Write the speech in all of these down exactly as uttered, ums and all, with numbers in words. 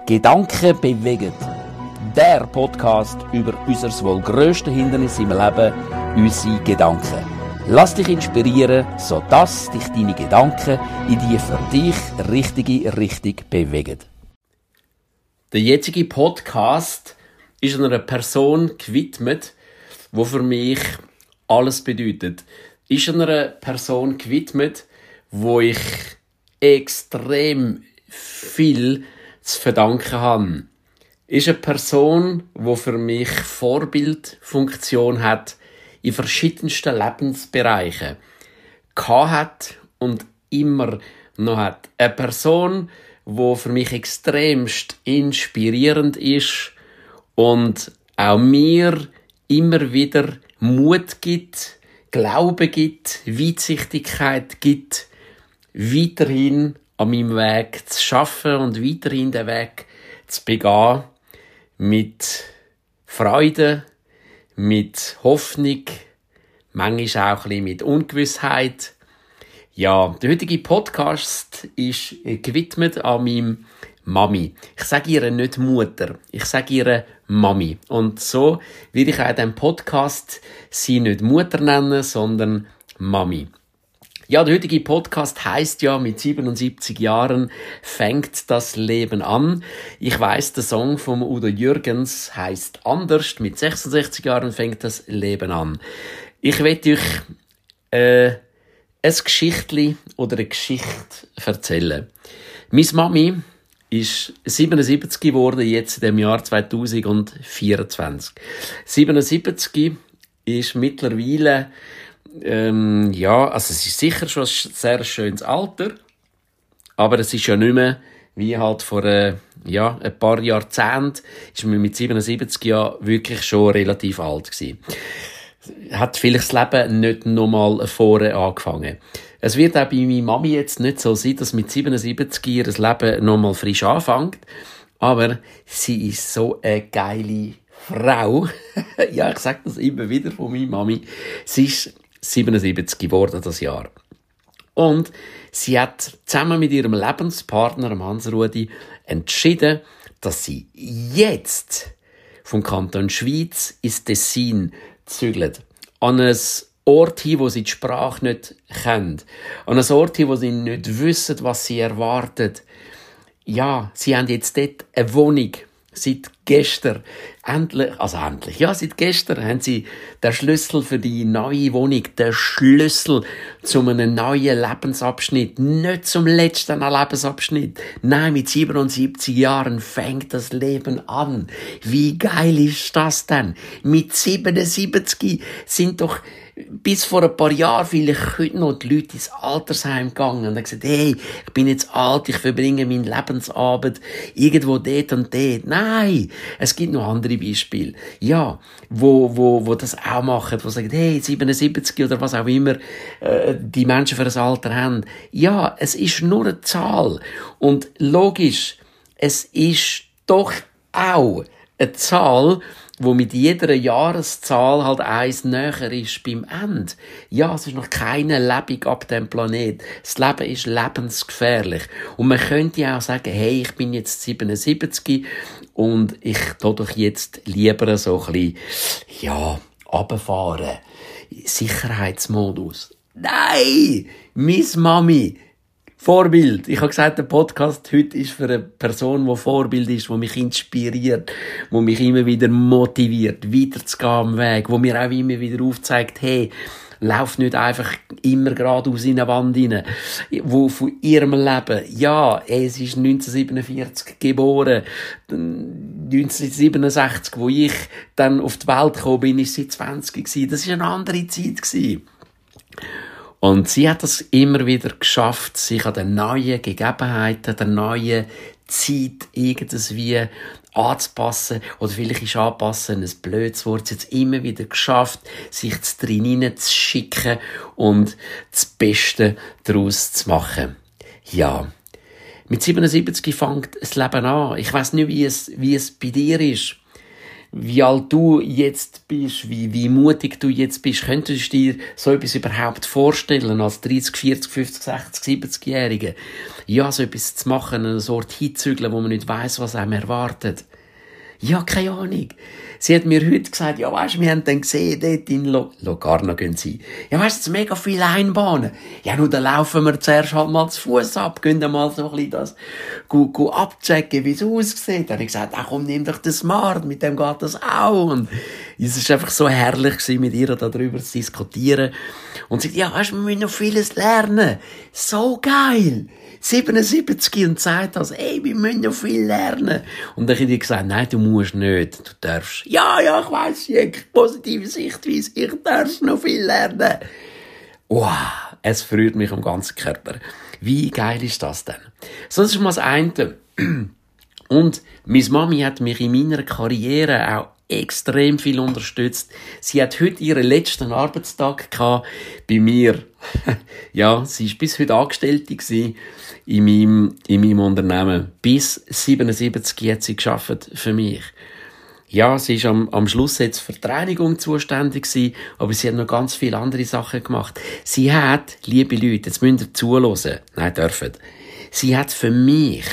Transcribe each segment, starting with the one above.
Gedanken bewegen. Der Podcast über unser wohl grösstes Hindernis im Leben, unsere Gedanken. Lass dich inspirieren, sodass dich deine Gedanken in die für dich richtige Richtung bewegen. Der jetzige Podcast ist einer Person gewidmet, die für mich alles bedeutet. Ist einer Person gewidmet, wo ich extrem viel zu verdanken habe. Ist eine Person, die für mich Vorbildfunktion hat in verschiedensten Lebensbereichen. Gehabt hat und immer noch hat. Eine Person, die für mich extremst inspirierend ist und auch mir immer wieder Mut gibt, Glaube gibt, Weitsichtigkeit gibt, weiterhin an meinem Weg zu schaffen und weiterhin den Weg zu begehen mit Freude, mit Hoffnung, manchmal auch ein bisschen mit Ungewissheit. Ja, der heutige Podcast ist gewidmet an meinem Mami. Ich sage ihr nicht Mutter, ich sage ihr Mami. Und so will ich auch in diesem Podcast sie nicht Mutter nennen, sondern Mami. Ja, der heutige Podcast heisst ja, mit siebenundsiebzig Jahren fängt das Leben an. Ich weiss, der Song von Udo Jürgens heisst anders. Mit sechsundsechzig Jahren fängt das Leben an. Ich werde euch äh, ein Geschichtli oder eine Geschichte erzählen. Meine Mami ist siebenundsiebzig geworden, jetzt in dem Jahr zweitausendvierundzwanzig. siebenundsiebzig ist mittlerweile Ähm, ja, also es ist sicher schon ein sehr schönes Alter, aber es ist ja nicht mehr wie halt vor äh, ja, ein paar Jahrzehnten, ist man mit siebenundsiebzig ja wirklich schon relativ alt gewesen. Hat vielleicht das Leben nicht nochmal vorne angefangen. Es wird auch bei meiner Mami jetzt nicht so sein, dass mit siebenundsiebzig ihr das Leben nochmal frisch anfängt, aber sie ist so eine geile Frau. Ja, ich sage das immer wieder von meiner Mami. Sie ist siebenundsiebzig geworden das Jahr. Und sie hat zusammen mit ihrem Lebenspartner, Hans-Rudi, entschieden, dass sie jetzt vom Kanton Schwyz ins Tessin zügelt. An ein Ort hin, wo sie die Sprache nicht kennen. An ein Ort hin, wo sie nicht wissen, was sie erwartet. Ja, sie haben jetzt dort eine Wohnung. Seit gestern, endlich, also endlich, ja, seit gestern haben sie den Schlüssel für die neue Wohnung, den Schlüssel zu einem neuen Lebensabschnitt, nicht zum letzten Lebensabschnitt. Nein, mit siebenundsiebzig Jahren fängt das Leben an. Wie geil ist das denn? Mit siebenundsiebzig sind doch bis vor ein paar Jahren vielleicht heute noch die Leute ins Altersheim gegangen und haben gesagt, hey, ich bin jetzt alt, ich verbringe meinen Lebensabend irgendwo dort und dort. Nein, es gibt noch andere Beispiele. Ja, wo, wo, wo das auch machen, wo sagen, hey, siebenundsiebzig oder was auch immer äh, die Menschen für ein Alter haben. Ja, es ist nur eine Zahl. Und logisch, es ist doch auch eine Zahl, wo mit jeder Jahreszahl halt eins näher ist beim Ende. Ja, es ist noch keine Lebung ab dem Planet. Das Leben ist lebensgefährlich. Und man könnte auch sagen, hey, ich bin jetzt siebenundsiebzig und ich tu doch jetzt lieber so ein bisschen, ja, runterfahren. Sicherheitsmodus. Nein! Miss Mami! Vorbild. Ich habe gesagt, der Podcast heute ist für eine Person, die Vorbild ist, die mich inspiriert, die mich immer wieder motiviert, weiterzugehen am Weg, die mir auch immer wieder aufzeigt, hey, lauf nicht einfach immer geradeaus in eine Wand rein. Wo von ihrem Leben, ja, es ist neunzehnhundertsiebenundvierzig geboren, neunzehnhundertsiebenundsechzig, wo ich dann auf die Welt gekommen bin, ist sie zwanzig gewesen. Das war eine andere Zeit gewesen. Und sie hat es immer wieder geschafft, sich an den neuen Gegebenheiten, der neuen Zeit irgendwie anzupassen. Oder vielleicht ist anpassen ein blödes Wort. Sie hat es immer wieder geschafft, sich drin hineinzuschicken und das Beste daraus zu machen. Ja. Mit siebenundsiebzig fängt das Leben an. Ich weiss nicht, wie es, wie es bei dir ist. wie alt du jetzt bist, wie, wie mutig du jetzt bist. Könntest du dir so etwas überhaupt vorstellen, als dreißig, vierzig, fünfzig, sechzig, siebzig-Jährige? Ja, so etwas zu machen, eine Ort hinzügeln, wo man nicht weiss, was einem erwartet. Ja, keine Ahnung. Sie hat mir heute gesagt, ja, weisst, wir haben dann gesehen, dort in Lo- Locarno gehen sie. Ja, weisst, es sind mega viele Einbahnen. Ja, nur dann laufen wir zuerst halt mal zu Fuß ab, gehen dann mal so ein bisschen das, gu, gu abchecken, wie es aussieht. Dann habe ich gesagt, ach komm, nimm doch den Smart, mit dem geht das auch. Und es war einfach so herrlich gewesen, mit ihr darüber zu diskutieren. Und sie sagt, ja, weisst, wir müssen noch vieles lernen. So geil. siebenundsiebzig und sagt das, ey, wir müssen noch viel lernen. Und dann habe ich gesagt, nein, du musst nicht, du darfst. Ja, ja, ich weiss, ich positive Sichtweise, ich darf noch viel lernen. Wow, es freut mich am ganzen Körper. Wie geil ist das denn? So, das ist mal das eine. Und meine Mami hat mich in meiner Karriere auch extrem viel unterstützt. Sie hat heute ihren letzten Arbeitstag gehabt bei mir. Ja, sie war bis heute Angestellte gewesen in meinem, in meinem Unternehmen. Bis siebenundsiebzig hat sie gearbeitet für mich. Ja, sie ist am, am Schluss jetzt für die Reinigung zuständig gewesen, aber sie hat noch ganz viele andere Sachen gemacht. Sie hat, liebe Leute, jetzt müsst ihr zuhören. Nein, dürfen. Sie hat für mich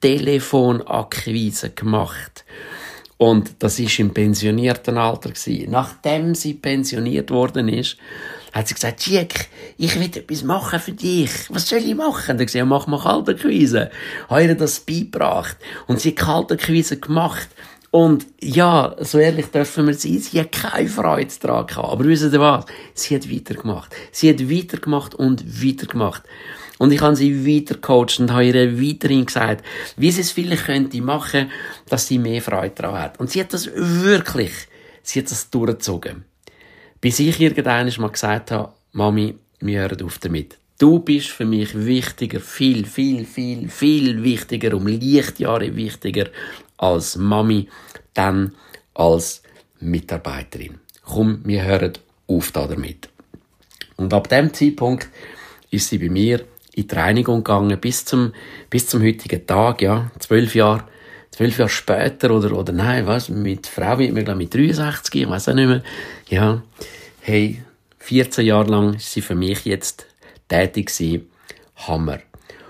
Telefonakquise gemacht. Und das war im pensionierten Alter gewesen. Nachdem sie pensioniert worden ist, hat sie gesagt, Jack, ich will etwas machen für dich. Was soll ich machen? Und er gesagt, mach mal Kalterquise. Habe ihr das beigebracht. Und sie hat Kalterquise gemacht. Und ja, so ehrlich dürfen wir sein, sie hat keine Freude daran gehabt. Aber wisst ihr was? Sie hat weitergemacht. Sie hat weitergemacht und weitergemacht. Und ich habe sie weitergecoacht und habe ihr weiterhin gesagt, wie sie es vielleicht könnte machen, dass sie mehr Freude daran hat. Und sie hat das wirklich, sie hat das durchgezogen. Bis ich irgendwann mal gesagt habe, Mami, wir hören auf damit. Du bist für mich wichtiger, viel, viel, viel, viel wichtiger, um Lichtjahre wichtiger als Mami, dann als Mitarbeiterin. Komm, wir hören auf damit. Und ab dem Zeitpunkt ist sie bei mir in die Reinigung gegangen, bis zum, bis zum heutigen Tag, ja, zwölf Jahre, zwölf Jahre später, oder, oder nein, was, mit Frau wird mir, glaube ich, mit dreiundsechzig, ich weiss auch nicht mehr, ja, hey, vierzehn Jahre lang ist sie für mich jetzt tätig gewesen. Hammer.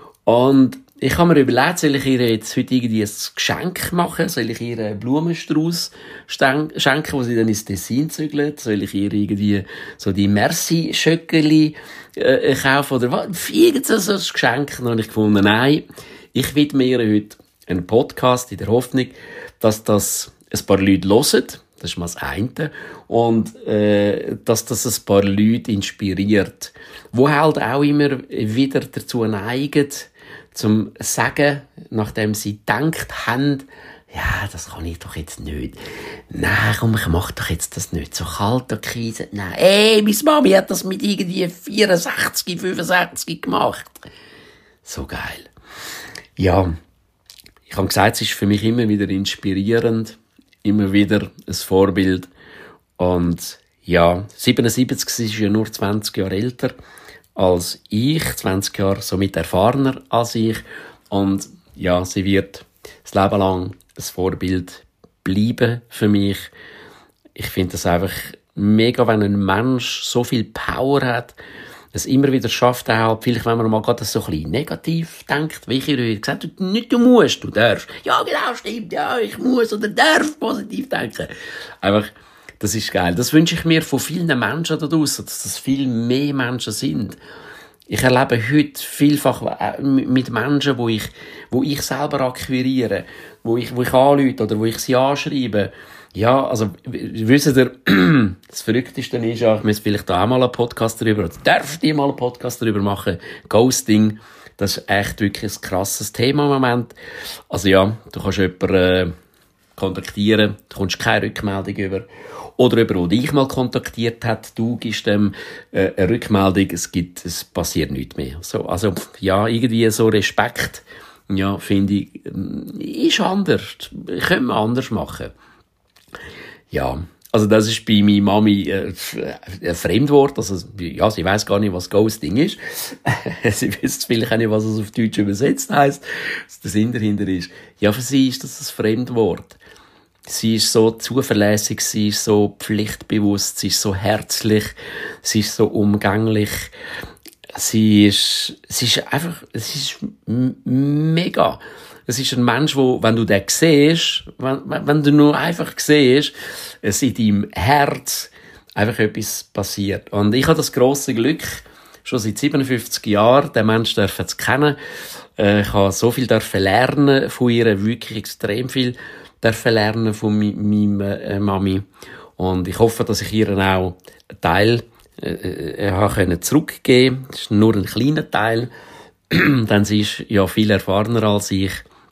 Und ich habe mir überlegt, soll ich ihr jetzt heute irgendwie ein Geschenk machen? Soll ich ihr einen Blumenstrauß schenken, wo sie dann ins Tessin zügelt? Soll ich ihr irgendwie so die Merci-Schöckeli äh, kaufen? Oder was? Irgend so ein Geschenk. Dann habe ich gefunden, nein, ich widme ihr heute einen Podcast in der Hoffnung, dass das ein paar Leute hören. Das ist mal das eine. Und äh, dass das ein paar Leute inspiriert, die halt auch immer wieder dazu neigen, zum sagen, nachdem sie gedacht haben, ja, das kann ich doch jetzt nicht. Nein, komm, ich mach doch jetzt das nicht. So Kalterquise. Nein, ey, meine Mami hat das mit irgendwie vierundsechzig, fünfundsechzig gemacht. So geil. Ja, ich habe gesagt, es ist für mich immer wieder inspirierend, immer wieder ein Vorbild. Und ja, siebenundsiebzig, sie ist ja nur zwanzig Jahre älter als ich, zwanzig Jahre somit erfahrener als ich. Und ja, sie wird das Leben lang ein Vorbild bleiben für mich. Ich finde das einfach mega, wenn ein Mensch so viel Power hat, es immer wieder schafft, auch, vielleicht wenn man mal gerade so ein bisschen negativ denkt, wie ich ihr gesagt habe, nicht du musst, du darfst. Ja, genau, stimmt, ja, ich muss oder darf positiv denken. Einfach, das ist geil. Das wünsche ich mir von vielen Menschen da draussen, dass das viel mehr Menschen sind. Ich erlebe heute vielfach mit Menschen, wo ich, wo ich selber akquiriere, wo ich, wo ich anrufe oder wo ich sie anschreibe. Ja, also, wisst ihr, das Verrückteste ist ja, ich muss vielleicht da auch mal einen Podcast darüber, oder darf ich mal einen Podcast darüber machen, Ghosting, das ist echt wirklich ein krasses Thema im Moment. Also ja, du kannst jemanden äh, kontaktieren, du kommst keine Rückmeldung über. Oder jemand, der dich mal kontaktiert hat, du gibst dem äh, eine Rückmeldung, es gibt, es passiert nichts mehr. So, also, ja, irgendwie so Respekt, ja, finde ich, ist anders. Können wir anders machen. Ja, also das ist bei meiner Mami äh, ein Fremdwort. Also, ja, sie weiss gar nicht, was Ghosting ist. Sie wüsste vielleicht auch nicht, was es auf Deutsch übersetzt heisst. Was der Sinn dahinter ist. Ja, für sie ist das ein Fremdwort. Sie ist so zuverlässig, sie ist so pflichtbewusst, sie ist so herzlich, sie ist so umgänglich. Sie ist, sie ist einfach, sie ist mega. Es ist ein Mensch, wo, wenn du den siehst, wenn, wenn du nur einfach siehst, es in deinem Herz einfach etwas passiert. Und ich habe das grosse Glück, schon seit siebenundfünfzig Jahren, den Menschen dürfen zu kennen. Ich habe so viel dürfen lernen von ihr, wirklich extrem viel dürfen lernen von meiner äh, Mami. Und ich hoffe, dass ich ihr auch einen Teil äh, habe können zurückgeben. Das ist nur ein kleiner Teil, denn sie ist ja viel erfahrener als ich.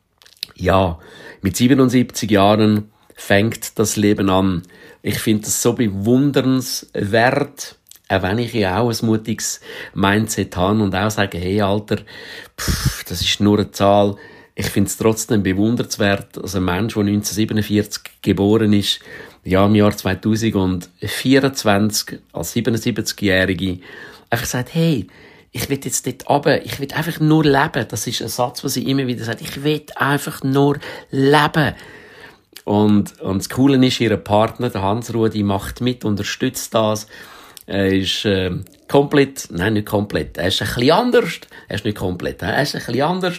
Ja, mit siebenundsiebzig Jahren fängt das Leben an. Ich finde das so bewundernswert, auch wenn ich ja auch ein mutiges Mindset habe und auch sage, hey Alter, pff, das ist nur eine Zahl. Ich finde es trotzdem bewundernswert, dass ein Mensch, der neunzehnhundertsiebenundvierzig geboren ist, ja, im Jahr zweitausendvierundzwanzig, als siebenundsiebzigjährige, einfach sagt, hey, ich will jetzt dort runter, ich will einfach nur leben. Das ist ein Satz, den sie immer wieder sagt. Ich will einfach nur leben. Und, und das Coole ist, ihr Partner, der Hans-Rudi, macht mit, unterstützt das. Er ist äh, komplett, nein, nicht komplett, er ist ein bisschen anders. Er ist nicht komplett, er ist ein bisschen anders.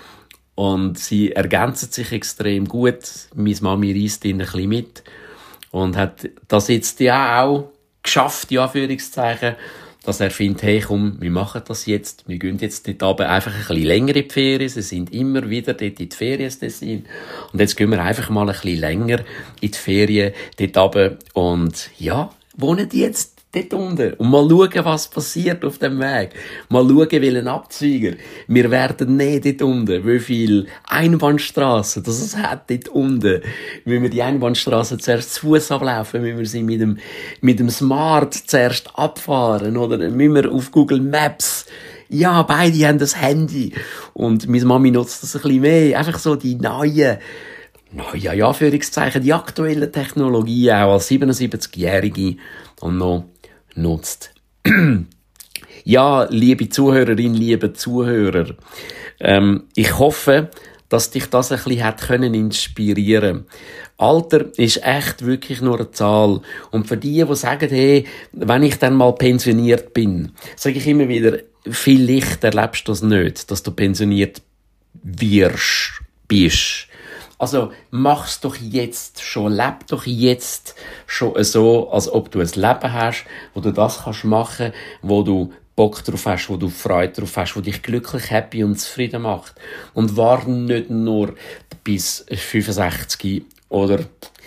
Und sie ergänzen sich extrem gut. Meine Mami reisst ihn ein bisschen mit. Und hat das jetzt ja auch geschafft, in Anführungszeichen, dass er findet, hey, komm, wir machen das jetzt, wir gehen jetzt dort runter, einfach ein bisschen länger in die Ferien, sie sind immer wieder dort in die Ferien, und jetzt gehen wir einfach mal ein bisschen länger in die Ferien dort runter und ja, wohnen die jetzt dort unten und mal schauen, was passiert auf dem Weg. Mal schauen, welchen Abzweiger wir werden nehmen dort unten, wie viel Einbahnstrassen das es hat dort unten. Wenn wir die Einbahnstrasse zuerst zu Fuß ablaufen, wenn wir sie mit dem, mit dem Smart zuerst abfahren, oder müssen wir auf Google Maps. Ja, beide haben das Handy. Und meine Mami nutzt das ein bisschen mehr. Einfach so die neuen, naja, ja, Anführungszeichen, die aktuellen Technologien, auch als siebenundsiebzigjährige und noch nutzt. Ja, liebe Zuhörerin, liebe Zuhörer, ähm, ich hoffe, dass dich das ein bisschen hat können inspirieren. Alter ist echt wirklich nur eine Zahl. Und für die, die sagen, hey, wenn ich dann mal pensioniert bin, sage ich immer wieder, vielleicht erlebst du das nicht, dass du pensioniert wirst, bist. Also, mach's doch jetzt schon, leb doch jetzt schon so, als ob du ein Leben hast, wo du das kannst machen, wo du Bock drauf hast, wo du Freude drauf hast, wo dich glücklich, happy und zufrieden macht. Und warte nicht nur bis fünfundsechzig oder,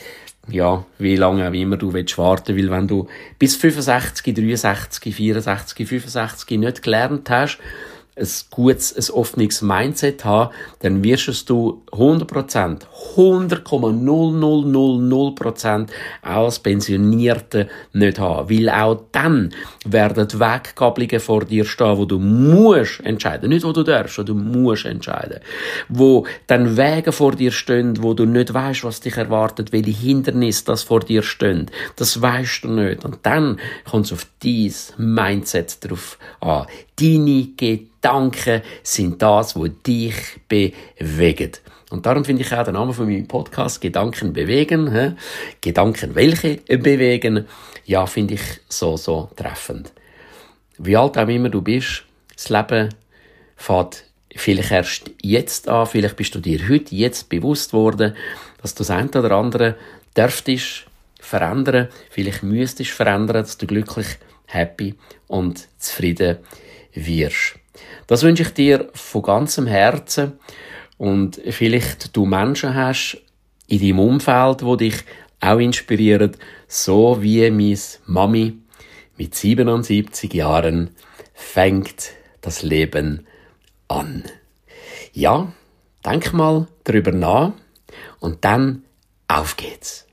ja, wie lange auch immer du willst warten, weil wenn du bis fünfundsechzig, dreiundsechzig, vierundsechzig, fünfundsechzig nicht gelernt hast, ein gutes, ein offenes Mindset haben, dann wirst du hundert Prozent, hundert Komma null null null null Prozent auch als Pensionierte nicht haben. Weil auch dann werden die Weggabelungen vor dir stehen, wo du musst entscheiden. Nicht, wo du darfst, wo du musst entscheiden. Wo dann Wege vor dir stehen, wo du nicht weißt, was dich erwartet, welche Hindernisse das vor dir stehen. Das weißt du nicht. Und dann kommt es auf dein Mindset drauf an. Deine Gedanken sind das, was dich bewegen. Und darum finde ich auch den Namen von meinem Podcast Gedanken bewegen. He? Gedanken welche bewegen. Ja, finde ich so, so treffend. Wie alt auch immer du bist, das Leben fängt vielleicht erst jetzt an. Vielleicht bist du dir heute jetzt bewusst worden, dass du das eine oder andere dürftest verändern. Vielleicht müsstest verändern, dass du glücklich, happy und zufrieden wirst. Das wünsche ich dir von ganzem Herzen. Und vielleicht du Menschen hast in deinem Umfeld, die dich auch inspirieren, so wie meine Mami mit siebenundsiebzig Jahren fängt das Leben an. Ja, denk mal drüber nach und dann auf geht's.